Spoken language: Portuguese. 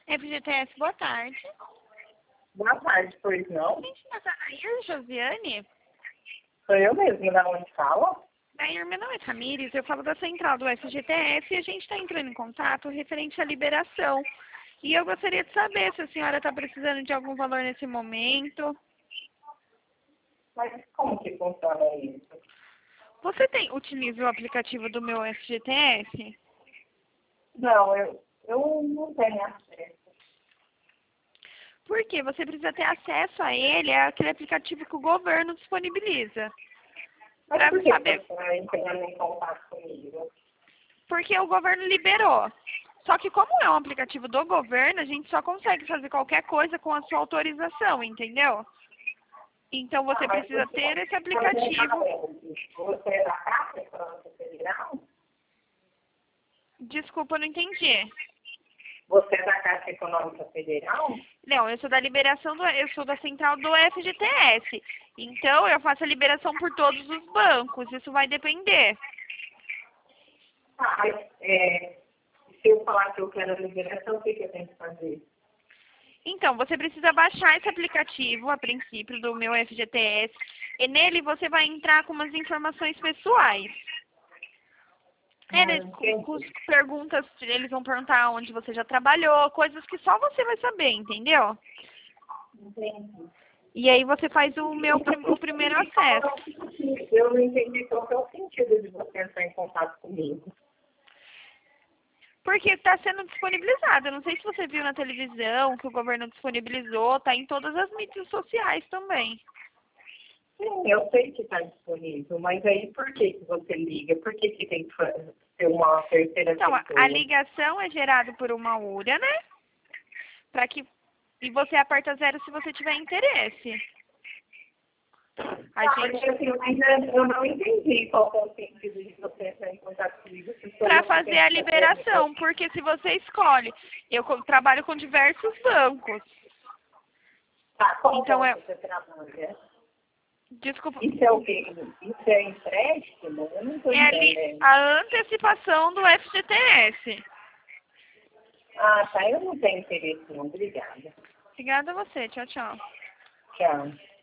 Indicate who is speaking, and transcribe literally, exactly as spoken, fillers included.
Speaker 1: F G T S, boa tarde.
Speaker 2: Boa tarde, pois não?
Speaker 1: Gente, mas a Nair Josiane?
Speaker 2: Sou eu mesmo, da onde fala?
Speaker 1: Nair, meu nome é Tamires, eu falo da central do F G T S e a gente está entrando em contato referente à liberação. E eu gostaria de saber se a senhora está precisando de algum valor nesse momento.
Speaker 2: Mas como que funciona isso?
Speaker 1: Você tem, utiliza o aplicativo do meu F G T S?
Speaker 2: Não, eu, eu não tenho acesso.
Speaker 1: Porque você precisa ter acesso a ele, é aquele aplicativo que o governo disponibiliza.
Speaker 2: Mas
Speaker 1: Pra
Speaker 2: por que
Speaker 1: saber,
Speaker 2: você está entrando em contato comigo?
Speaker 1: porque o governo liberou. Só que como é um aplicativo do governo, a gente só consegue fazer qualquer coisa com a sua autorização, entendeu? Então você
Speaker 2: Ah, mas
Speaker 1: precisa
Speaker 2: você,
Speaker 1: ter esse
Speaker 2: você
Speaker 1: aplicativo.
Speaker 2: você é da Caixa Econômica Federal?
Speaker 1: Desculpa, eu não entendi.
Speaker 2: Você é da Caixa Econômica Federal?
Speaker 1: Não, eu sou da liberação do, eu sou da central do F G T S. Então eu faço a liberação por todos os bancos. Isso vai depender.
Speaker 2: Ah, mas, é, se eu falar que eu quero a liberação, o que, que eu tenho que fazer?
Speaker 1: Então, você precisa baixar esse aplicativo, a princípio, do meu F G T S. E nele você vai entrar com umas informações pessoais.
Speaker 2: Não
Speaker 1: Eles, com, com
Speaker 2: entendi.
Speaker 1: perguntas, eles vão perguntar onde você já trabalhou, coisas que só você vai saber, entendeu?
Speaker 2: Entendi.
Speaker 1: E aí você faz o meu prim- o primeiro acesso.
Speaker 2: Eu não entendi qual que é o sentido de você entrar em contato comigo.
Speaker 1: Porque está sendo disponibilizado. Eu não sei se você viu na televisão que o governo disponibilizou, está em todas as mídias sociais também.
Speaker 2: Sim, eu sei que está disponível, mas aí por que, que você liga? Por que, que tem que fa- ser uma terceira
Speaker 1: Então, a,
Speaker 2: pessoa?
Speaker 1: a ligação é gerada por uma U R A, né? Para que e você aperta zero se você tiver interesse. A
Speaker 2: Ah,
Speaker 1: gente
Speaker 2: porque assim, eu ainda eu não entendi qual que é o sentido de você entrar em contato comigo. Se sou
Speaker 1: para
Speaker 2: eu que
Speaker 1: fazer
Speaker 2: tenho
Speaker 1: a
Speaker 2: que fazer.
Speaker 1: liberação, porque se você escolhe, eu co- trabalho com diversos bancos.
Speaker 2: Tá, qual
Speaker 1: Então
Speaker 2: banco
Speaker 1: é,
Speaker 2: você trabalha?
Speaker 1: desculpa,
Speaker 2: Isso é o quê? Isso é empréstimo? Eu não estou
Speaker 1: é ali
Speaker 2: entendendo.
Speaker 1: a antecipação do F G T S.
Speaker 2: Ah, tá. Eu não tenho interesse não. Obrigada.
Speaker 1: Obrigada a você. Tchau, tchau.
Speaker 2: Tchau.